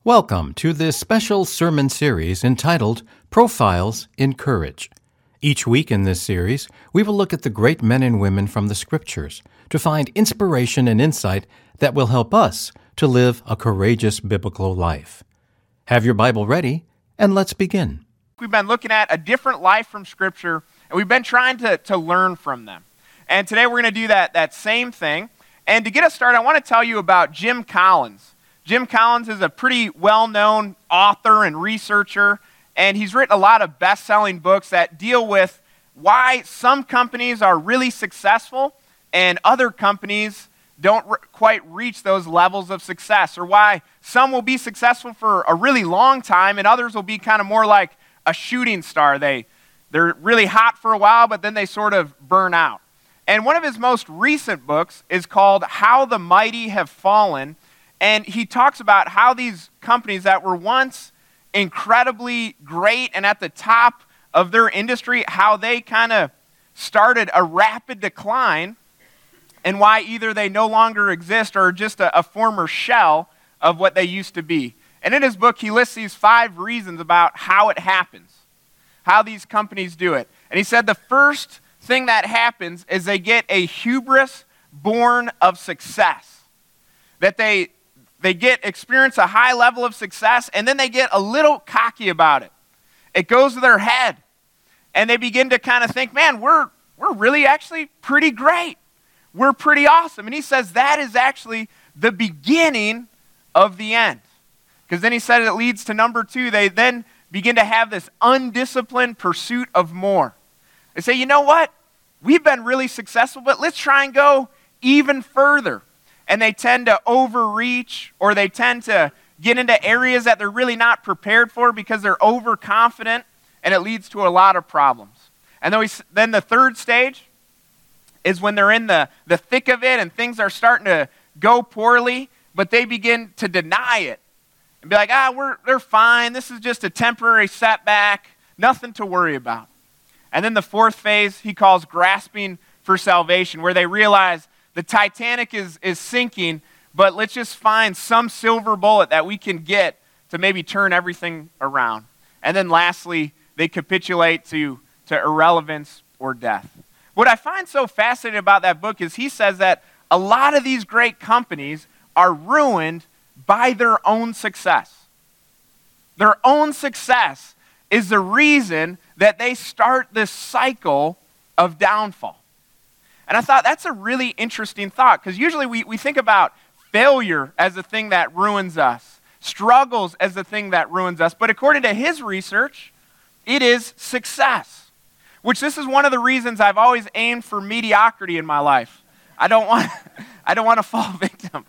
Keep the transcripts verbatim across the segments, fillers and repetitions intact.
Welcome to this special sermon series entitled Profiles in Courage. Each week in this series, we will look at the great men and women from the Scriptures to find inspiration and insight that will help us to live a courageous biblical life. Have your Bible ready, and let's begin. We've been looking at a different life from Scripture, and we've been trying to, to learn from them. And today we're going to do that, that same thing. And to get us started, I want to tell you about Jim Collins. Jim Collins is a pretty well-known author and researcher, and he's written a lot of best-selling books that deal with why some companies are really successful and other companies don't re- quite reach those levels of success, or why some will be successful for a really long time and others will be kind of more like a shooting star. They, they're really hot for a while, but then they sort of burn out. And one of his most recent books is called How the Mighty Have Fallen. And he talks about how these companies that were once incredibly great and at the top of their industry, how they kind of started a rapid decline, and why either they no longer exist or are just a, a former shell of what they used to be. And in his book, he lists these five reasons about how it happens, how these companies do it. And he said the first thing that happens is they get a hubris born of success, that they They get experience a high level of success, and then they get a little cocky about it. It goes to their head, and they begin to kind of think, man, we're we're really actually pretty great. We're pretty awesome. And he says that is actually the beginning of the end. Because then he said it leads to number two. They then begin to have this undisciplined pursuit of more. They say, you know what? We've been really successful, but let's try and go even further. And they tend to overreach, or they tend to get into areas that they're really not prepared for because they're overconfident, and it leads to a lot of problems. And then, we, then the third stage is when they're in the, the thick of it and things are starting to go poorly, but they begin to deny it and be like, ah, we're they're fine. This is just a temporary setback, nothing to worry about. And then the fourth phase he calls grasping for salvation, where they realize the Titanic is, is sinking, but let's just find some silver bullet that we can get to maybe turn everything around. And then lastly, they capitulate to, to irrelevance or death. What I find so fascinating about that book is he says that a lot of these great companies are ruined by their own success. Their own success is the reason that they start this cycle of downfall. And I thought that's a really interesting thought, because usually we, we think about failure as the thing that ruins us, struggles as the thing that ruins us. But according to his research, it is success, which this is one of the reasons I've always aimed for mediocrity in my life. I don't want, I don't want to fall victim.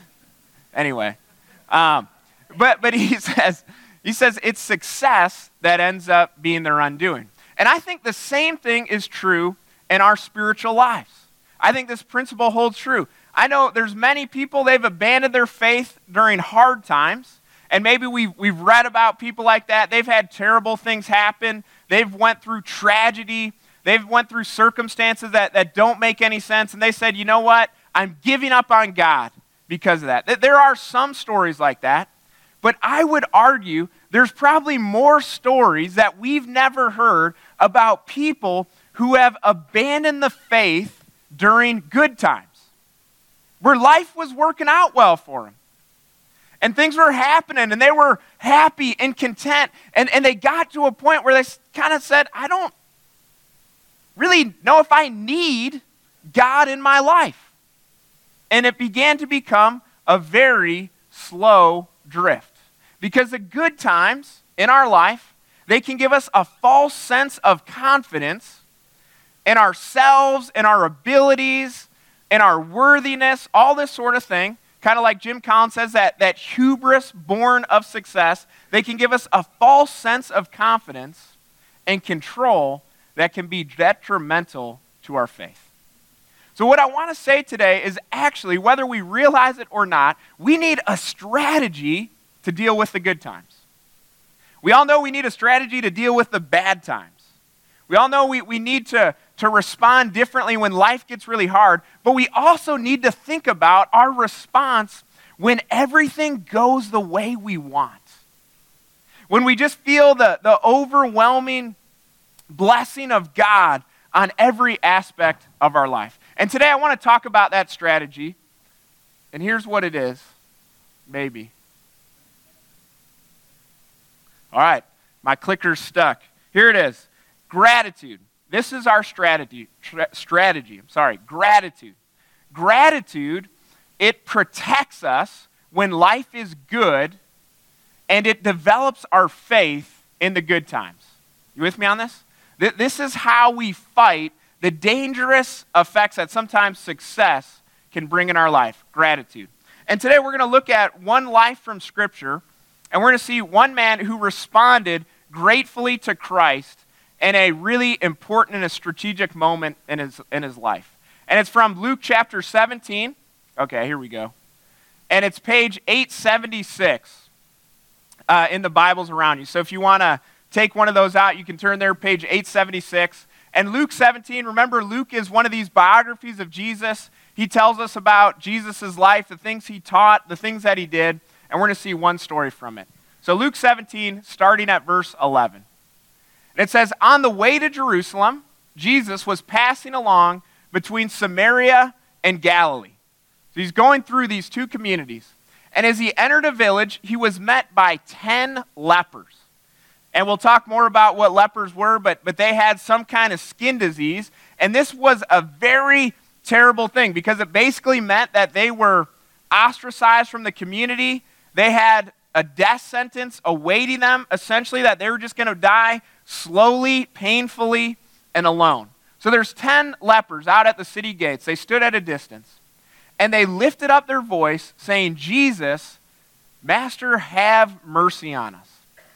Anyway, um, but but he says he says it's success that ends up being their undoing. And I think the same thing is true in our spiritual lives. I think this principle holds true. I know there's many people, they've abandoned their faith during hard times, and maybe we've, we've read about people like that. They've had terrible things happen. They've went through tragedy. They've went through circumstances that, that don't make any sense, and they said, you know what? I'm giving up on God because of that. There are some stories like that, but I would argue there's probably more stories that we've never heard about people who have abandoned the faith during good times, where life was working out well for them. And things were happening, and they were happy and content. And, and they got to a point where they kind of said, I don't really know if I need God in my life. And it began to become a very slow drift. Because the good times in our life, they can give us a false sense of confidence in ourselves, in our abilities, in our worthiness, all this sort of thing. Kind of like Jim Collins says, that, that hubris born of success, they can give us a false sense of confidence and control that can be detrimental to our faith. So what I want to say today is actually, whether we realize it or not, we need a strategy to deal with the good times. We all know we need a strategy to deal with the bad times. We all know we, we need to, to respond differently when life gets really hard, but we also need to think about our response when everything goes the way we want. When we just feel the, the overwhelming blessing of God on every aspect of our life. And today I want to talk about that strategy. And here's what it is. Maybe. All right, my clicker's stuck. Here it is. Gratitude. This is our strategy. Tra- strategy. I'm sorry. Gratitude. Gratitude, it protects us when life is good, and it develops our faith in the good times. You with me on this? Th- this is how we fight the dangerous effects that sometimes success can bring in our life. Gratitude. And today we're going to look at one life from Scripture, and we're going to see one man who responded gratefully to Christ in a really important and a strategic moment in his, in his life. And it's from Luke chapter seventeen. Okay, here we go. And it's page eight seventy-six uh, in the Bibles around you. So if you want to take one of those out, you can turn there, page eight seventy-six. And Luke seventeen, remember, Luke is one of these biographies of Jesus. He tells us about Jesus' life, the things he taught, the things that he did, and we're going to see one story from it. So Luke seventeen, starting at verse eleven. And it says, on the way to Jerusalem, Jesus was passing along between Samaria and Galilee. So he's going through these two communities. And as he entered a village, he was met by ten lepers. And we'll talk more about what lepers were, but, but they had some kind of skin disease. And this was a very terrible thing because it basically meant that they were ostracized from the community. They had a death sentence awaiting them, essentially, that they were just going to die slowly, painfully, and alone. So there's ten lepers out at the city gates. They stood at a distance, and they lifted up their voice, saying, Jesus, Master, have mercy on us.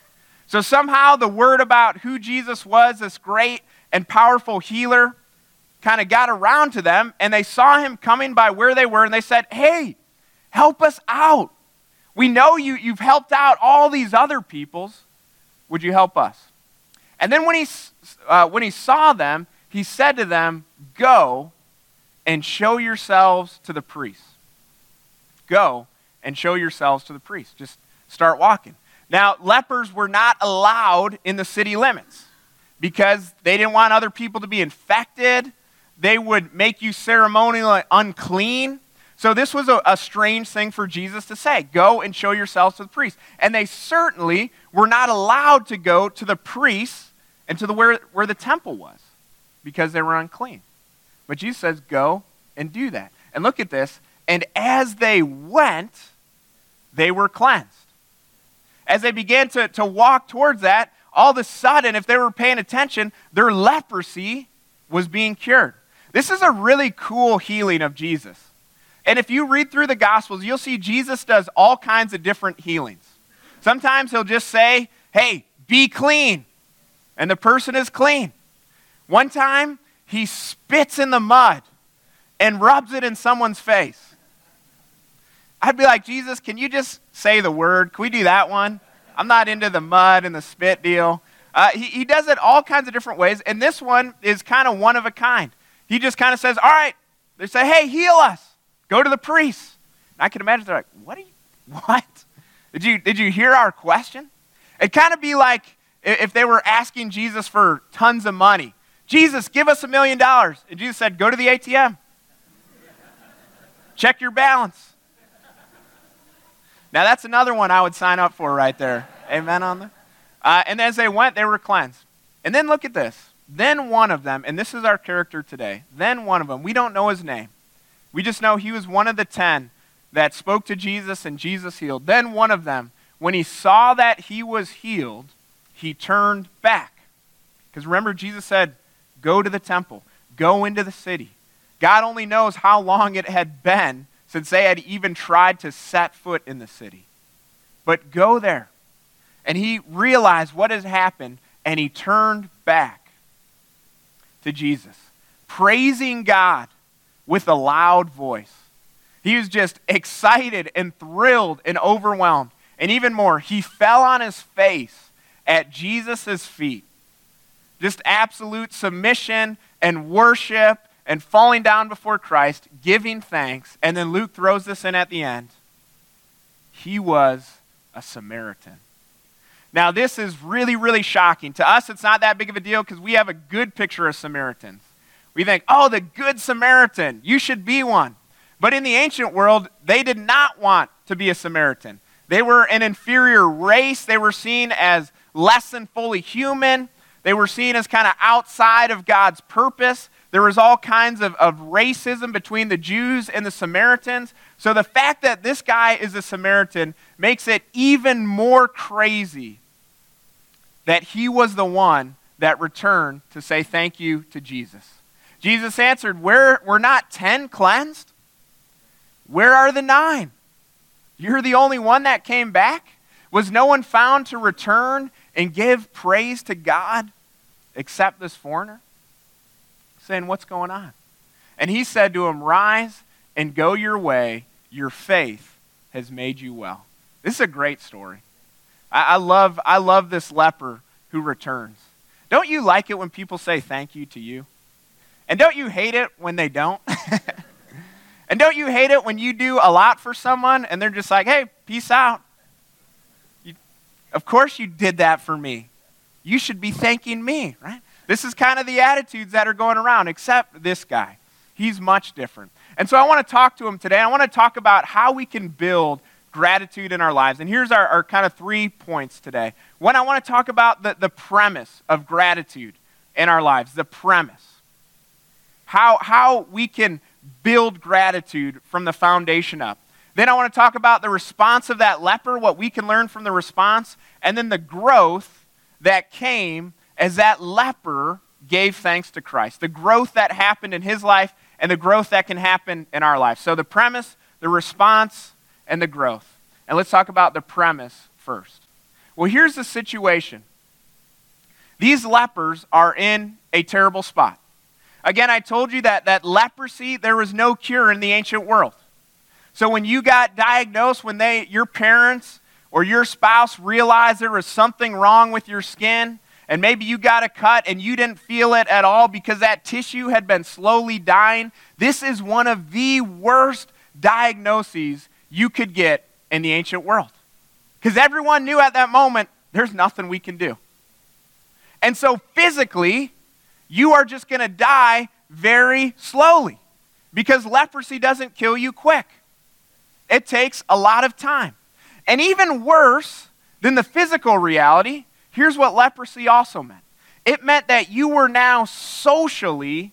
So somehow the word about who Jesus was, this great and powerful healer, kind of got around to them, and they saw him coming by where they were, and they said, hey, help us out. We know you, you've helped out all these other peoples. Would you help us? And then when he, uh, when he saw them, he said to them, go and show yourselves to the priests. Go and show yourselves to the priests. Just start walking. Now, lepers were not allowed in the city limits because they didn't want other people to be infected. They would make you ceremonially unclean. So this was a, a strange thing for Jesus to say. Go and show yourselves to the priests. And they certainly were not allowed to go to the priests and to the where, where the temple was because they were unclean. But Jesus says, go and do that. And look at this. And as they went, they were cleansed. As they began to, to walk towards that, all of a sudden, if they were paying attention, their leprosy was being cured. This is a really cool healing of Jesus. And if you read through the Gospels, you'll see Jesus does all kinds of different healings. Sometimes he'll just say, hey, be clean. And the person is clean. One time, he spits in the mud and rubs it in someone's face. I'd be like, Jesus, can you just say the word? Can we do that one? I'm not into the mud and the spit deal. Uh, he, he does it all kinds of different ways. And this one is kind of one of a kind. He just kind of says, all right. They say, hey, heal us. Go to the priests. And I can imagine they're like, what are you, what? Did you, did you hear our question? It'd kind of be like if they were asking Jesus for tons of money. Jesus, give us a million dollars. And Jesus said, go to the A T M. Check your balance. Now that's another one I would sign up for right there. Amen on that? Uh, and as they went, they were cleansed. And then look at this. Then one of them, and this is our character today, then one of them, we don't know his name. We just know he was one of the ten that spoke to Jesus and Jesus healed. Then one of them, when he saw that he was healed, he turned back. Because remember, Jesus said, go to the temple, go into the city. God only knows how long it had been since they had even tried to set foot in the city. But go there. And he realized what had happened, and he turned back to Jesus, praising God with a loud voice. He was just excited and thrilled and overwhelmed. And even more, he fell on his face at Jesus' feet. Just absolute submission and worship and falling down before Christ, giving thanks. And then Luke throws this in at the end. He was a Samaritan. Now, this is really, really shocking. To us, it's not that big of a deal because we have a good picture of Samaritans. We think, oh, the good Samaritan, you should be one. But in the ancient world, they did not want to be a Samaritan. They were an inferior race. They were seen as less than fully human. They were seen as kind of outside of God's purpose. There was all kinds of, of racism between the Jews and the Samaritans. So the fact that this guy is a Samaritan makes it even more crazy that he was the one that returned to say thank you to Jesus. Jesus answered, Where were not ten cleansed? Where are the nine? You're the only one that came back? Was no one found to return and give praise to God except this foreigner? Saying, what's going on? And he said to him, rise and go your way. Your faith has made you well. This is a great story. I, I love, I love this leper who returns. Don't you like it when people say thank you to you? And don't you hate it when they don't? And don't you hate it when you do a lot for someone and they're just like, hey, peace out. You, of course you did that for me. You should be thanking me, right? This is kind of the attitudes that are going around, except this guy. He's much different. And so I want to talk to him today. I want to talk about how we can build gratitude in our lives. And here's our, our kind of three points today. One, I want to talk about the, the premise of gratitude in our lives, the premise. How, how we can build gratitude from the foundation up. Then I want to talk about the response of that leper, what we can learn from the response, and then the growth that came as that leper gave thanks to Christ. The growth that happened in his life and the growth that can happen in our life. So the premise, the response, and the growth. And let's talk about the premise first. Well, here's the situation. These lepers are in a terrible spot. Again, I told you that, that leprosy, there was no cure in the ancient world. So when you got diagnosed, when they, your parents or your spouse realized there was something wrong with your skin, and maybe you got a cut and you didn't feel it at all because that tissue had been slowly dying, this is one of the worst diagnoses you could get in the ancient world. Because everyone knew at that moment, there's nothing we can do. And so physically, you are just going to die very slowly because leprosy doesn't kill you quick. It takes a lot of time. And even worse than the physical reality, here's what leprosy also meant. It meant that you were now socially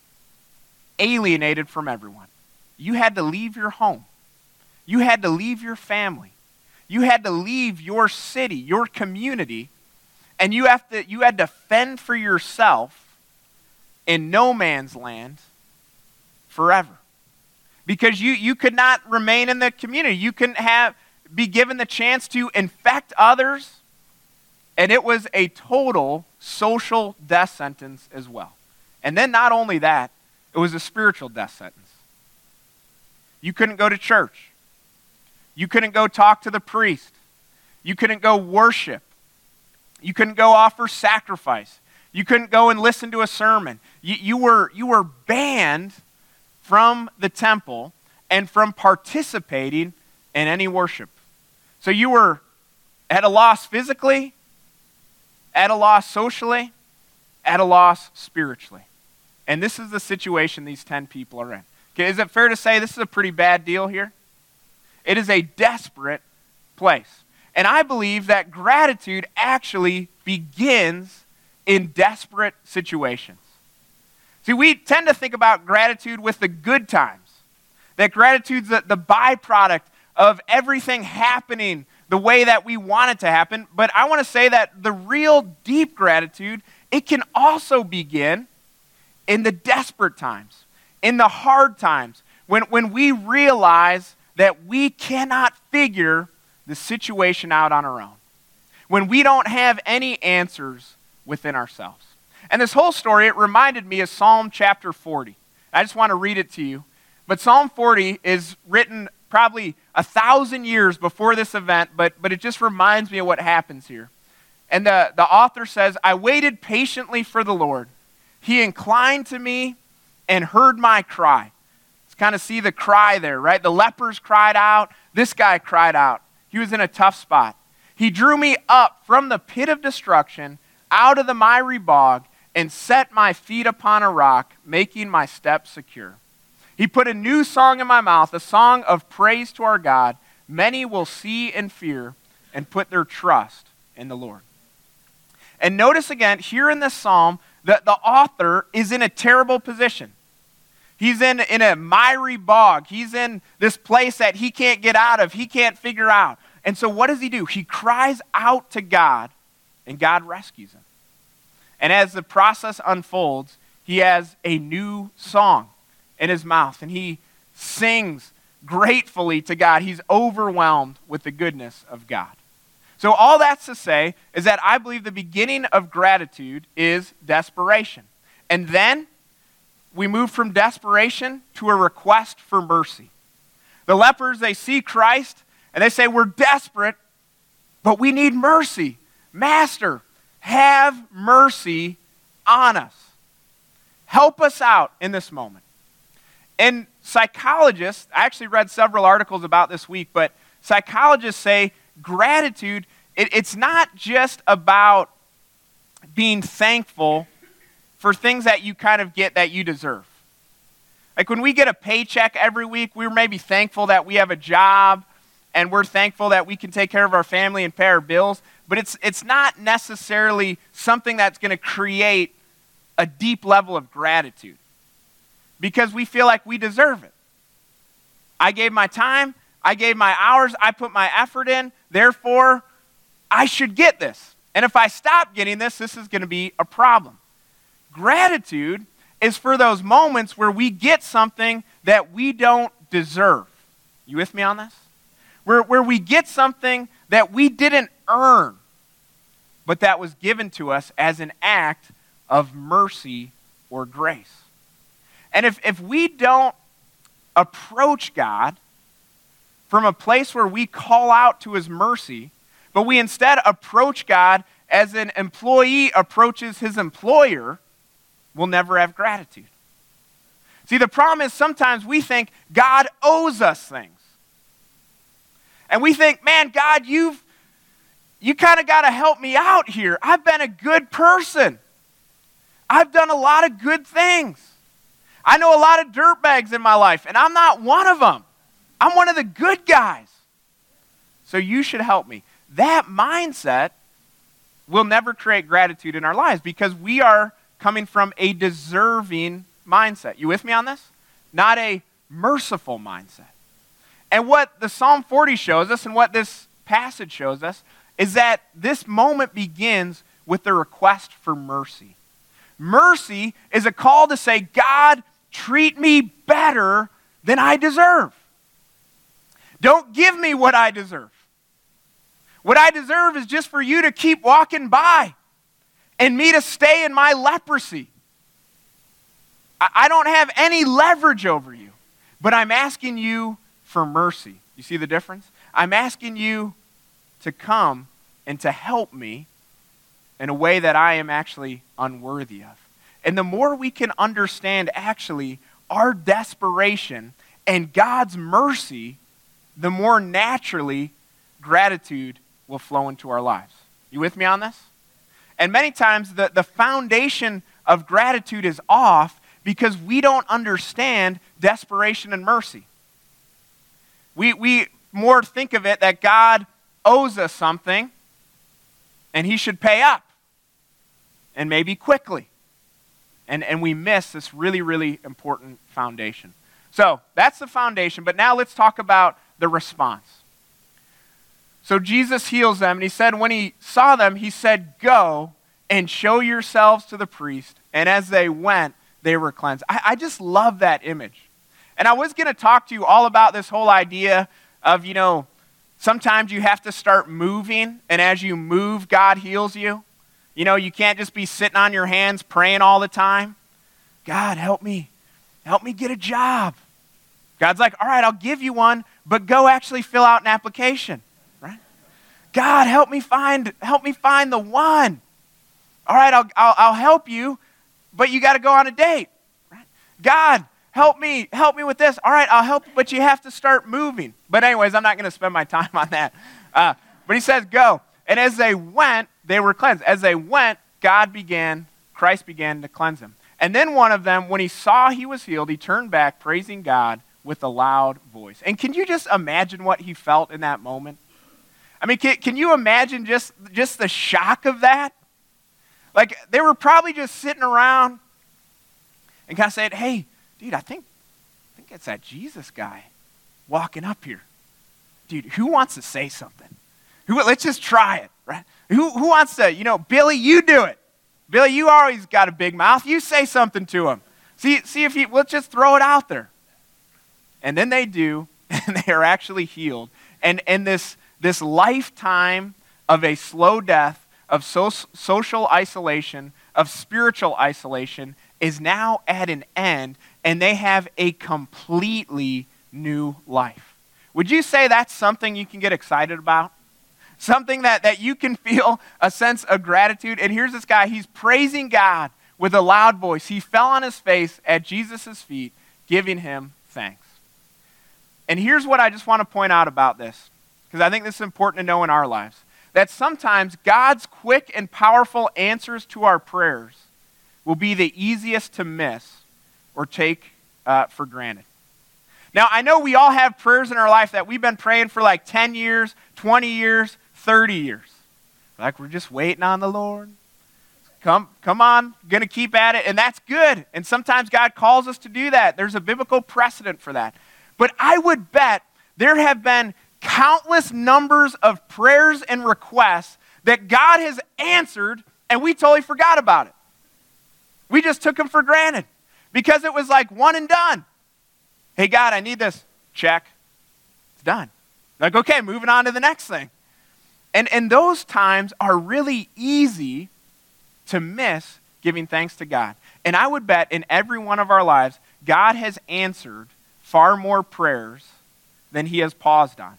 alienated from everyone. You had to leave your home. You had to leave your family. You had to leave your city, your community, and you have to you had to fend for yourself in no man's land forever. Because you, you could not remain in the community. You couldn't have be given the chance to infect others. And it was a total social death sentence as well. And then not only that, it was a spiritual death sentence. You couldn't go to church. You couldn't go talk to the priest. You couldn't go worship. You couldn't go offer sacrifice. You couldn't go and listen to a sermon. You, you, were, you were banned from the temple and from participating in any worship. So you were at a loss physically, at a loss socially, at a loss spiritually. And this is the situation these ten people are in. Okay, is it fair to say this is a pretty bad deal here? It is a desperate place. And I believe that gratitude actually begins in desperate situations. See, we tend to think about gratitude with the good times. That gratitude's the, the byproduct of everything happening the way that we want it to happen. But I want to say that the real deep gratitude, it can also begin in the desperate times, in the hard times, when, when we realize that we cannot figure the situation out on our own. When we don't have any answers within ourselves. And this whole story, it reminded me of Psalm chapter forty. I just want to read it to you. But Psalm forty is written probably a thousand years before this event, but, but it just reminds me of what happens here. And the, the author says, I waited patiently for the Lord. He inclined to me and heard my cry. Let's kind of see the cry there, right? The lepers cried out. This guy cried out. He was in a tough spot. He drew me up from the pit of destruction, out of the miry bog, and set my feet upon a rock, making my steps secure. He put a new song in my mouth, a song of praise to our God. Many will see and fear and put their trust in the Lord. And notice again, here in this psalm, that the author is in a terrible position. He's in, in a miry bog. He's in this place that he can't get out of. He can't figure out. And so what does he do? He cries out to God, and God rescues him. And as the process unfolds, he has a new song in his mouth, and he sings gratefully to God. He's overwhelmed with the goodness of God. So all that's to say is that I believe the beginning of gratitude is desperation. And then we move from desperation to a request for mercy. The lepers, they see Christ, and they say, we're desperate, but we need mercy. Master, have mercy on us. Help us out in this moment. And psychologists, I actually read several articles about this week, but psychologists say gratitude, it, it's not just about being thankful for things that you kind of get that you deserve. Like when we get a paycheck every week, we're maybe thankful that we have a job, and we're thankful that we can take care of our family and pay our bills, but it's it's not necessarily something that's going to create a deep level of gratitude because we feel like we deserve it. I gave my time, I gave my hours, I put my effort in, therefore I should get this. And if I stop getting this, this is going to be a problem. Gratitude is for those moments where we get something that we don't deserve. You with me on this? Where, where we get something that we didn't earn, but that was given to us as an act of mercy or grace. And if, if we don't approach God from a place where we call out to his mercy, but we instead approach God as an employee approaches his employer, we'll never have gratitude. See, the problem is sometimes we think God owes us things. And we think, man, God, you've you kind of got to help me out here. I've been a good person. I've done a lot of good things. I know a lot of dirtbags in my life, and I'm not one of them. I'm one of the good guys. So you should help me. That mindset will never create gratitude in our lives because we are coming from a deserving mindset. You with me on this? Not a merciful mindset. And what the Psalm forty shows us and what this passage shows us is that this moment begins with the request for mercy. Mercy is a call to say, God, treat me better than I deserve. Don't give me what I deserve. What I deserve is just for you to keep walking by and me to stay in my leprosy. I don't have any leverage over you, but I'm asking you for mercy. You see the difference? I'm asking you to come and to help me in a way that I am actually unworthy of. And the more we can understand actually our desperation and God's mercy, the more naturally gratitude will flow into our lives. You with me on this? And many times the, the foundation of gratitude is off because we don't understand desperation and mercy. We, we more think of it that God owes us something and he should pay up and maybe quickly. And, and we miss this really, really important foundation. So that's the foundation, but now let's talk about the response. So Jesus heals them, and he said when he saw them, he said, go and show yourselves to the priest. And as they went, they were cleansed. I, I just love that image. And I was going to talk to you all about this whole idea of, you know, sometimes you have to start moving, and as you move, God heals you. You know, you can't just be sitting on your hands praying all the time. God, help me. Help me get a job. God's like, all right, I'll give you one, but go actually fill out an application, right? God, help me find, help me find the one. All right, I'll, I'll, I'll help you, but you got to go on a date, right? God, help me, help me with this. All right, I'll help, but you have to start moving. But anyways, I'm not going to spend my time on that. Uh, but he says, go. And as they went, they were cleansed. As they went, God began, Christ began to cleanse them. And then one of them, when he saw he was healed, he turned back, praising God with a loud voice. And can you just imagine what he felt in that moment? I mean, can, can you imagine just, just the shock of that? Like, they were probably just sitting around and kind of saying, hey, dude, I think, I think it's that Jesus guy walking up here. Dude, who wants to say something? Who, let's just try it, right? Who, who wants to, you know, Billy, you do it. Billy, you always got a big mouth. You say something to him. See, see if he, let's just throw it out there. And then they do, and they are actually healed. And, and this, this lifetime of a slow death, of so, social isolation, of spiritual isolation, is now at an end, and they have a completely new life. Would you say that's something you can get excited about? Something that, that you can feel a sense of gratitude? And here's this guy, he's praising God with a loud voice. He fell on his face at Jesus' feet, giving him thanks. And here's what I just want to point out about this, because I think this is important to know in our lives, that sometimes God's quick and powerful answers to our prayers will be the easiest to miss or take uh, for granted. Now, I know we all have prayers in our life that we've been praying for like ten years, twenty years, thirty years. Like we're just waiting on the Lord. Come, come on, gonna keep at it, and that's good. And sometimes God calls us to do that. There's a biblical precedent for that. But I would bet there have been countless numbers of prayers and requests that God has answered, and we totally forgot about it. We just took them for granted because it was like one and done. Hey, God, I need this. Check. It's done. Like, okay, moving on to the next thing. And, and those times are really easy to miss giving thanks to God. And I would bet in every one of our lives, God has answered far more prayers than he has paused on.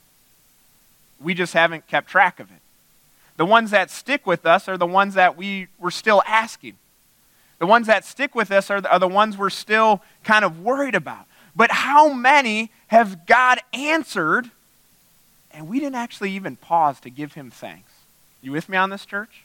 We just haven't kept track of it. The ones that stick with us are the ones that we were still asking. The ones that stick with us are the, are the ones we're still kind of worried about. But how many have God answered and we didn't actually even pause to give him thanks? You with me on this, church?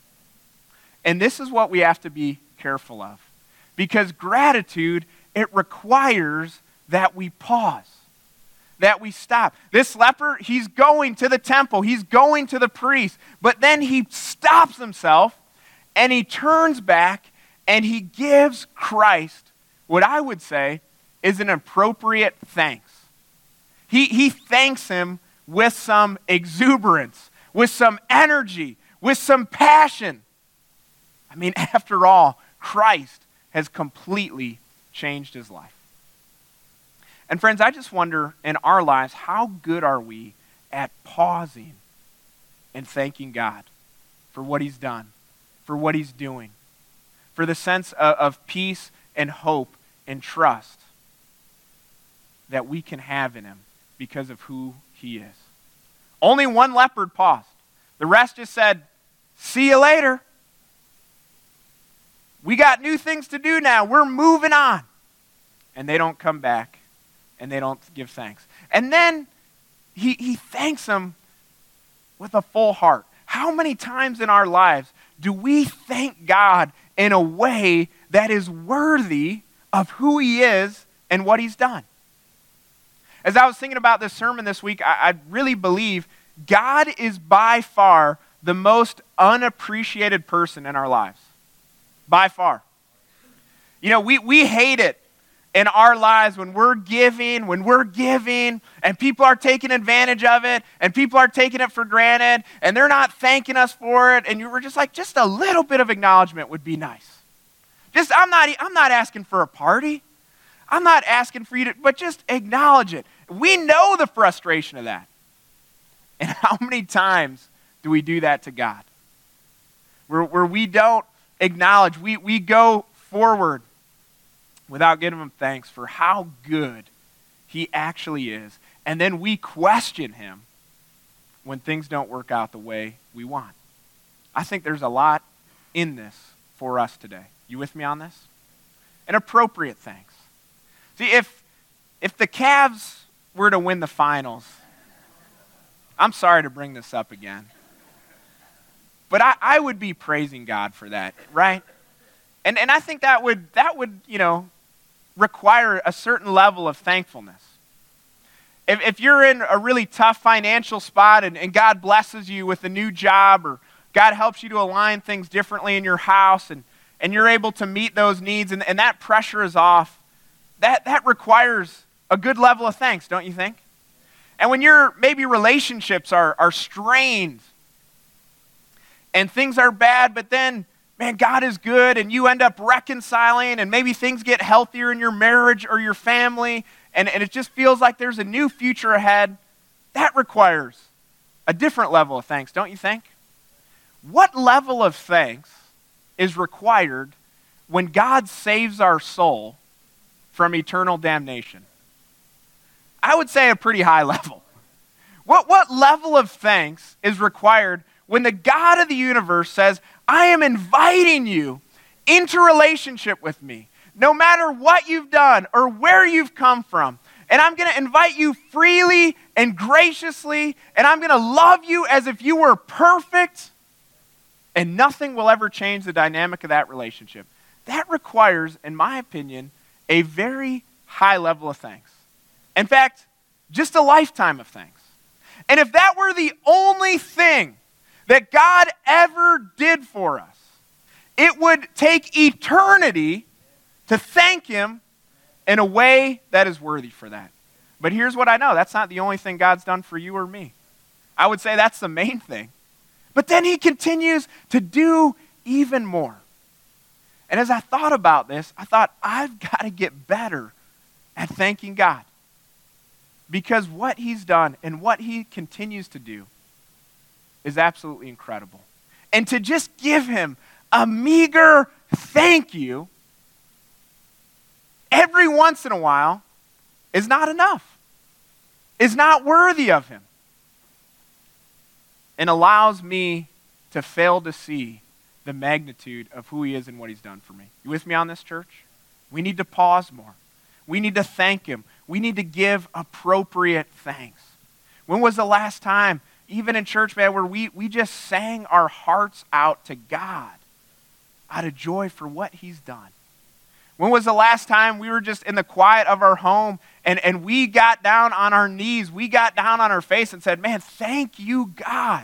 And this is what we have to be careful of. Because gratitude, it requires that we pause, that we stop. This leper, he's going to the temple, he's going to the priest, but then he stops himself and he turns back and he gives Christ what I would say is an appropriate thanks. He, he thanks him with some exuberance, with some energy, with some passion. I mean, after all, Christ has completely changed his life. And friends, I just wonder in our lives, how good are we at pausing and thanking God for what he's done, for what he's doing, for the sense of, of peace and hope and trust that we can have in him because of who he is. Only one leopard paused. The rest just said, see you later. We got new things to do now. We're moving on. And they don't come back, and they don't give thanks. And then he, he thanks them with a full heart. How many times in our lives do we thank God in a way that is worthy of who he is and what he's done? As I was thinking about this sermon this week, I, I really believe God is by far the most unappreciated person in our lives. By far. You know, we, we hate it in our lives when we're giving, when we're giving, and people are taking advantage of it, and people are taking it for granted, and they're not thanking us for it, and you were just like, just a little bit of acknowledgement would be nice. Just, I'm not, I'm not asking for a party. I'm not asking for you to, but just acknowledge it. We know the frustration of that. And how many times do we do that to God? Where, where we don't acknowledge, we, we go forward without giving him thanks for how good he actually is. And then we question him when things don't work out the way we want. I think there's a lot in this for us today. You with me on this? An appropriate thanks. See, if if the Cavs were to win the finals, I'm sorry to bring this up again. But I, I would be praising God for that, right? And and I think that would that would, you know, require a certain level of thankfulness. If, if you're in a really tough financial spot and, and God blesses you with a new job, or God helps you to align things differently in your house, and, and you're able to meet those needs, and, and that pressure is off, that, that requires a good level of thanks, don't you think? And when your maybe relationships are, are strained and things are bad, but then, man, God is good, and you end up reconciling, and maybe things get healthier in your marriage or your family, and, and it just feels like there's a new future ahead, that requires a different level of thanks, don't you think? What level of thanks is required when God saves our soul from eternal damnation? I would say a pretty high level. What, what level of thanks is required when the God of the universe says, I am inviting you into relationship with me, no matter what you've done or where you've come from, and I'm going to invite you freely and graciously, and I'm going to love you as if you were perfect, and nothing will ever change the dynamic of that relationship. That requires, in my opinion, a very high level of thanks. In fact, just a lifetime of thanks. And if that were the only thing that God ever did for us, it would take eternity to thank him in a way that is worthy for that. But here's what I know. That's not the only thing God's done for you or me. I would say that's the main thing. But then he continues to do even more. And as I thought about this, I thought, I've got to get better at thanking God. Because what he's done and what he continues to do is absolutely incredible. And to just give him a meager thank you every once in a while is not enough, is not worthy of him, and allows me to fail to see the magnitude of who he is and what he's done for me. You with me on this, church? We need to pause more. We need to thank him. We need to give appropriate thanks. When was the last time, even in church, man, where we, we just sang our hearts out to God out of joy for what he's done? When was the last time we were just in the quiet of our home and, and we got down on our knees, we got down on our face and said, man, thank you, God.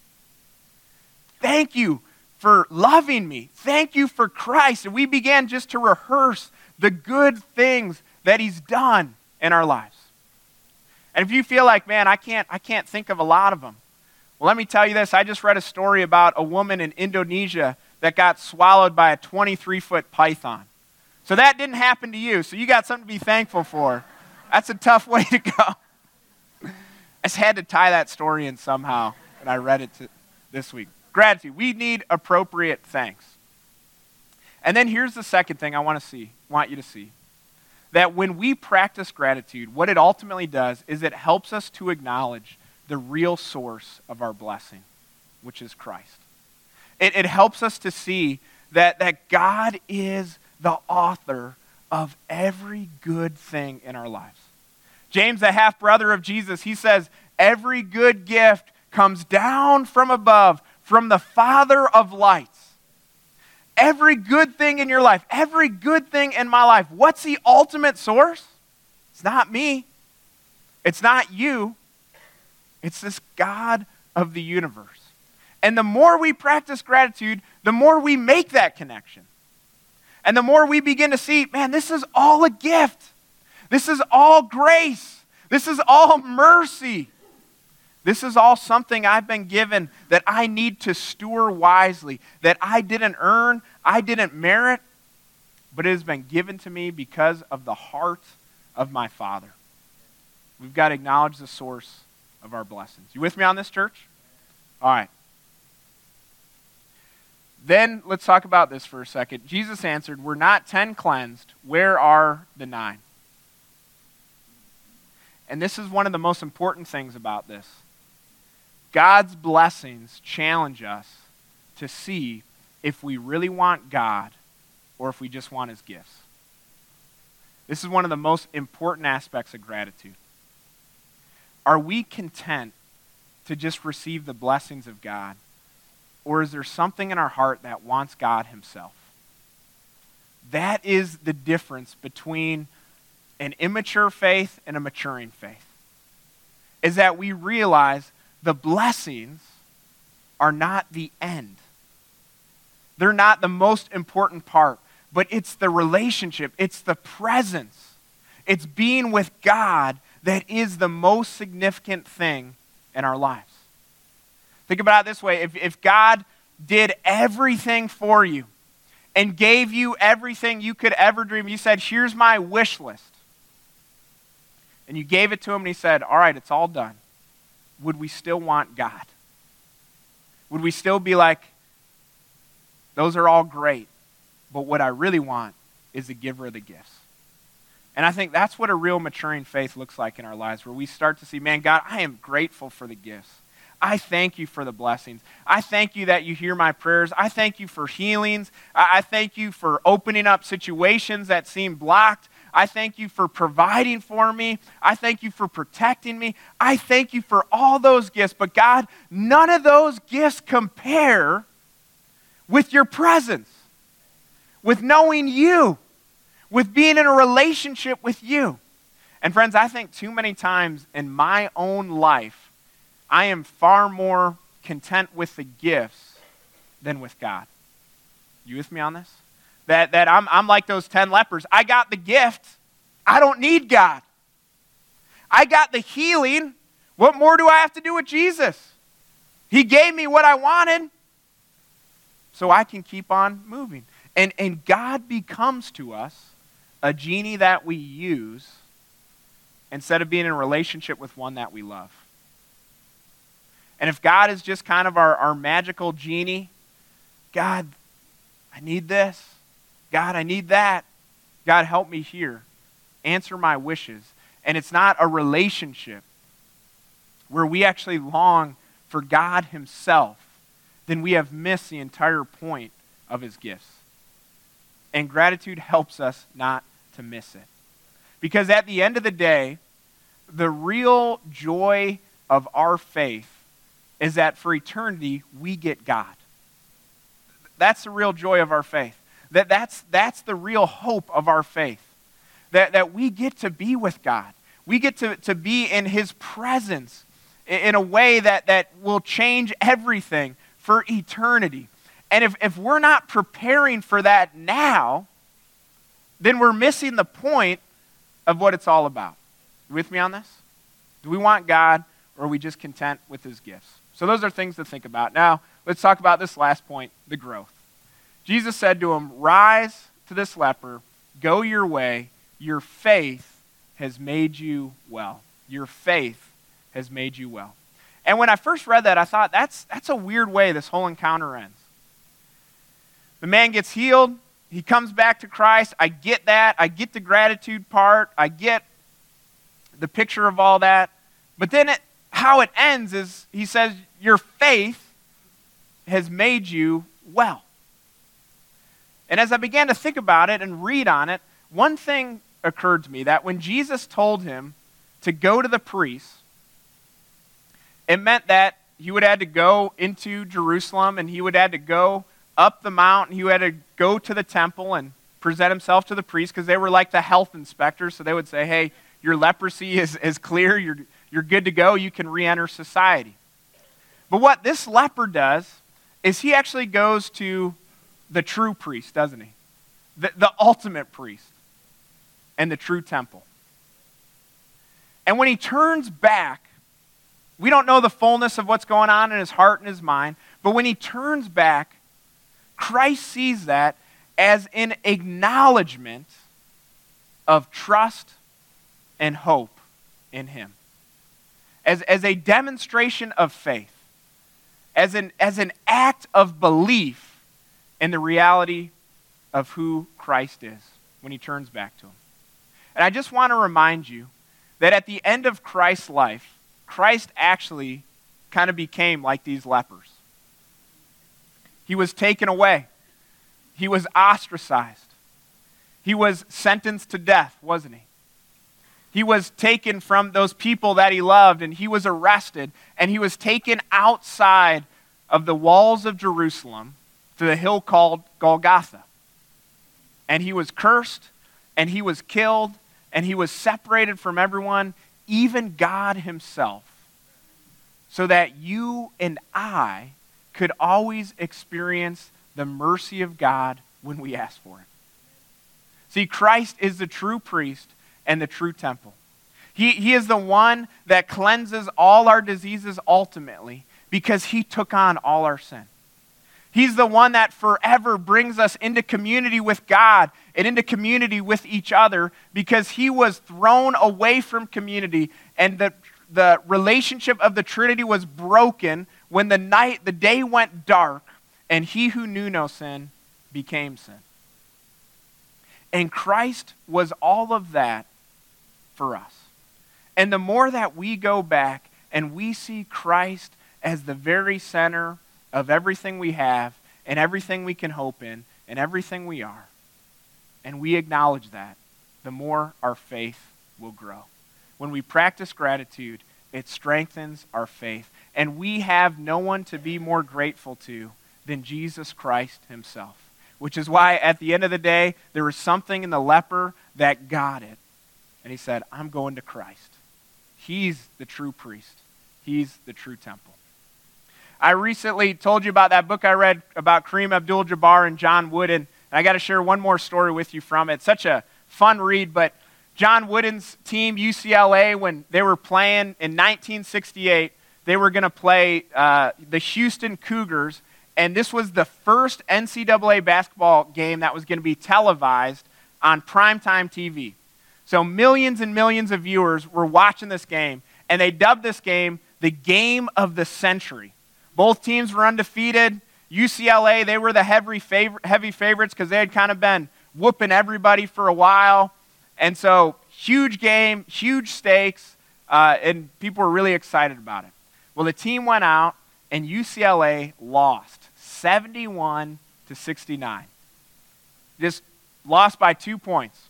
Thank you for loving me. Thank you for Christ. And we began just to rehearse the good things that he's done in our lives. And if you feel like, man, I can't, I can't think of a lot of them. Well, let me tell you this. I just read a story about a woman in Indonesia that got swallowed by a twenty-three foot python. So that didn't happen to you. So you got something to be thankful for. That's a tough way to go. I just had to tie that story in somehow, and I read it to, this week. Gratitude. We need appropriate thanks. And then here's the second thing I want to see, want you to see. That when we practice gratitude, what it ultimately does is it helps us to acknowledge the real source of our blessing, which is Christ. It, it helps us to see that, that God is the author of every good thing in our lives. James, the half-brother of Jesus, he says, every good gift comes down from above, from the Father of lights. Every good thing in your life, every good thing in my life, what's the ultimate source? It's not me. It's not you. It's this God of the universe. And the more we practice gratitude, the more we make that connection. And the more we begin to see, man, this is all a gift. This is all grace. This is all mercy. This is all something I've been given that I need to steward wisely, that I didn't earn, I didn't merit, but it has been given to me because of the heart of my Father. We've got to acknowledge the source of our blessings. You with me on this, church? All right. Then let's talk about this for a second. Jesus answered, "Were not ten cleansed? Where are the nine?" And this is one of the most important things about this. God's blessings challenge us to see if we really want God or if we just want his gifts. This is one of the most important aspects of gratitude. Are we content to just receive the blessings of God? Or is there something in our heart that wants God himself? That is the difference between an immature faith and a maturing faith. Is that we realize the blessings are not the end. They're not the most important part, but it's the relationship, it's the presence, it's being with God that is the most significant thing in our lives. Think about it this way. If, if God did everything for you and gave you everything you could ever dream, you said, here's my wish list, and you gave it to him and he said, all right, it's all done, would we still want God? Would we still be like, those are all great, but what I really want is the giver of the gifts? And I think that's what a real maturing faith looks like in our lives, where we start to see, man, God, I am grateful for the gifts. I thank you for the blessings. I thank you that you hear my prayers. I thank you for healings. I thank you for opening up situations that seem blocked. I thank you for providing for me. I thank you for protecting me. I thank you for all those gifts. But God, none of those gifts compare with your presence, with knowing you, with being in a relationship with you. And friends, I think too many times in my own life, I am far more content with the gifts than with God. You with me on this? That, that I'm, I'm like those ten lepers. I got the gift. I don't need God. I got the healing. What more do I have to do with Jesus? He gave me what I wanted, so I can keep on moving. And, and God becomes to us a genie that we use instead of being in a relationship with one that we love. And if God is just kind of our, our magical genie, God, I need this. God, I need that. God, help me here. Answer my wishes. And it's not a relationship where we actually long for God himself, then we have missed the entire point of his gifts. And gratitude helps us not to miss it. Because at the end of the day, the real joy of our faith is that for eternity, we get God. That's the real joy of our faith. That that's, that's the real hope of our faith. That, that we get to be with God. We get to, to be in his presence in, in a way that, that will change everything for eternity. And if, if we're not preparing for that now, then we're missing the point of what it's all about. You with me on this? Do we want God, or are we just content with his gifts? So those are things to think about. Now, let's talk about this last point, the growth. Jesus said to him, rise to this leper, go your way, your faith has made you well. Your faith has made you well. And when I first read that, I thought, that's, that's a weird way this whole encounter ends. The man gets healed, he comes back to Christ, I get that, I get the gratitude part, I get the picture of all that, but then it, how it ends is, he says, your faith has made you well. And as I began to think about it and read on it, one thing occurred to me, that when Jesus told him to go to the priest, it meant that he would have to go into Jerusalem and he would have to go up the mountain, he had to go to the temple and present himself to the priest, because they were like the health inspectors, so they would say, hey, your leprosy is, is clear, you're, you're good to go, you can re-enter society. But what this leper does is he actually goes to the true priest, doesn't he? The, the ultimate priest and the true temple. And when he turns back, we don't know the fullness of what's going on in his heart and his mind, but when he turns back, Christ sees that as an acknowledgement of trust and hope in him. As, as a demonstration of faith. As an, as an act of belief in the reality of who Christ is when he turns back to him. And I just want to remind you that at the end of Christ's life, Christ actually kind of became like these lepers. He was taken away. He was ostracized. He was sentenced to death, wasn't he? He was taken from those people that he loved, and he was arrested, and he was taken outside of the walls of Jerusalem to the hill called Golgotha. And he was cursed, and he was killed, and he was separated from everyone, even God himself, so that you and I could always experience the mercy of God when we ask for it. See, Christ is the true priest and the true temple. He, he is the one that cleanses all our diseases ultimately because he took on all our sin. He's the one that forever brings us into community with God and into community with each other because he was thrown away from community, and the, the relationship of the Trinity was broken when the night, the day went dark, and he who knew no sin became sin. And Christ was all of that for us. And the more that we go back and we see Christ as the very center of everything we have and everything we can hope in and everything we are, and we acknowledge that, the more our faith will grow. When we practice gratitude, it strengthens our faith. And we have no one to be more grateful to than Jesus Christ himself. Which is why at the end of the day, there was something in the leper that got it. And he said, I'm going to Christ. He's the true priest. He's the true temple. I recently told you about that book I read about Kareem Abdul-Jabbar and John Wooden. And I got to share one more story with you from it. It's such a fun read, but John Wooden's team, U C L A, when they were playing in nineteen sixty-eight, they were going to play uh, the Houston Cougars, and this was the first N C double A basketball game that was going to be televised on primetime T V. So millions and millions of viewers were watching this game, and they dubbed this game the game of the century. Both teams were undefeated. U C L A, they were the heavy, favor- heavy favorites because they had kind of been whooping everybody for a while. And so, huge game, huge stakes, uh, and people were really excited about it. Well, the team went out, and U C L A lost seventy-one to sixty-nine. Just lost by two points.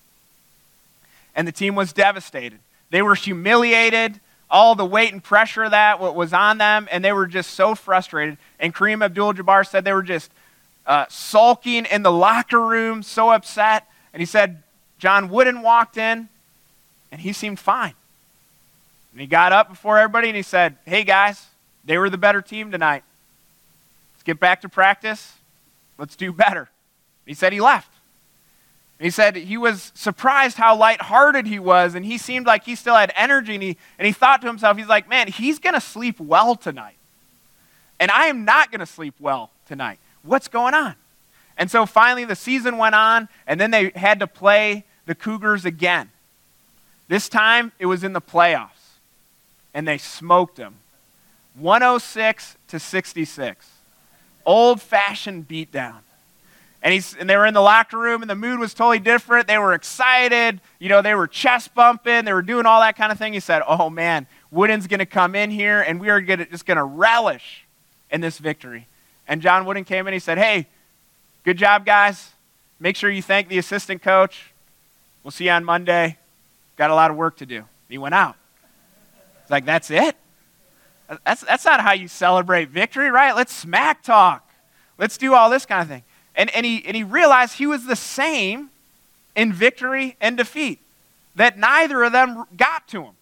And the team was devastated. They were humiliated. All the weight and pressure of that was on them, and they were just so frustrated. And Kareem Abdul-Jabbar said they were just uh, sulking in the locker room, so upset. And he said John Wooden walked in, and he seemed fine. And he got up before everybody, and he said, hey, guys, they were the better team tonight. Let's get back to practice. Let's do better. He said he left. And he said he was surprised how lighthearted he was, and he seemed like he still had energy, and he, and he thought to himself, he's like, man, he's going to sleep well tonight. And I am not going to sleep well tonight. What's going on? And so finally the season went on, and then they had to play the Cougars again. This time it was in the playoffs, and they smoked them. one oh six to sixty-six. Old-fashioned beatdown. And, he's, and they were in the locker room, and the mood was totally different. They were excited. You know, they were chest bumping. They were doing all that kind of thing. He said, oh, man, Wooden's going to come in here, and we are gonna, just going to relish in this victory. And John Wooden came in. He said, hey, good job, guys. Make sure you thank the assistant coach. We'll see you on Monday. Got a lot of work to do. He went out. It's like, that's it? That's, that's not how you celebrate victory, right? Let's smack talk. Let's do all this kind of thing. And, and, he, and he realized he was the same in victory and defeat, that neither of them got to him.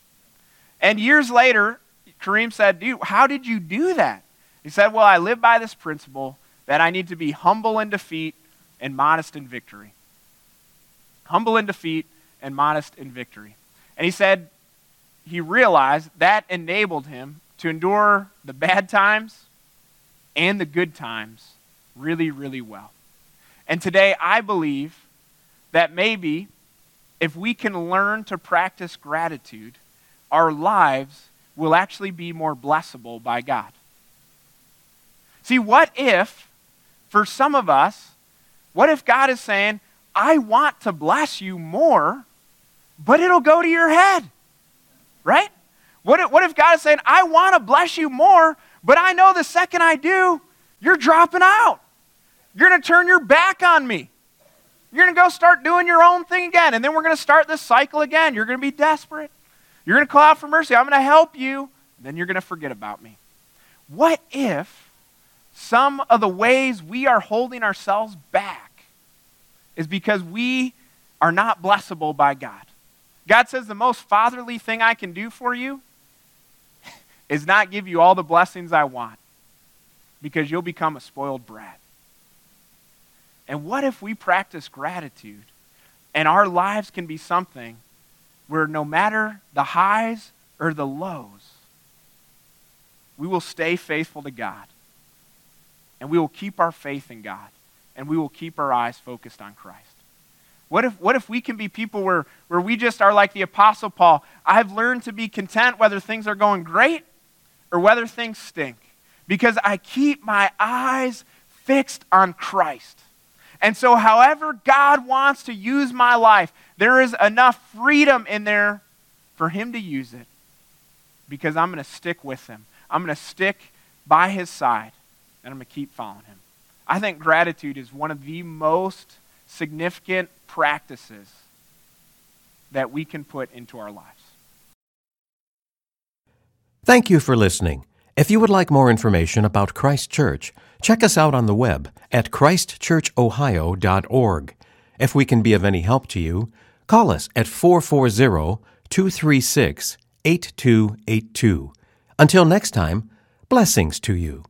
And years later, Kareem said, dude, how did you do that? He said, well, I live by this principle that I need to be humble in defeat and modest in victory. Humble in defeat and modest in victory. And he said he realized that enabled him to endure the bad times and the good times really, really well. And today I believe that maybe if we can learn to practice gratitude, our lives will actually be more blessable by God. See, what if, for some of us, what if God is saying, I want to bless you more, but it'll go to your head, right? What if, what if God is saying, I want to bless you more, but I know the second I do, you're dropping out. You're going to turn your back on me. You're going to go start doing your own thing again. And then we're going to start this cycle again. You're going to be desperate. You're going to call out for mercy. I'm going to help you. Then you're going to forget about me. What if some of the ways we are holding ourselves back is because we are not blessable by God? God says the most fatherly thing I can do for you is not give you all the blessings I want, because you'll become a spoiled brat. And what if we practice gratitude and our lives can be something where no matter the highs or the lows, we will stay faithful to God, and we will keep our faith in God, and we will keep our eyes focused on Christ? What if, what if we can be people where, where we just are like the Apostle Paul? I've learned to be content whether things are going great or whether things stink, because I keep my eyes fixed on Christ. And so however God wants to use my life, there is enough freedom in there for him to use it, because I'm going to stick with him. I'm going to stick by his side, and I'm going to keep following him. I think gratitude is one of the most significant practices that we can put into our lives. Thank you for listening. If you would like more information about Christ Church, check us out on the web at christ church ohio dot org. If we can be of any help to you, call us at four four zero, two three six, eight two eight two. Until next time, blessings to you.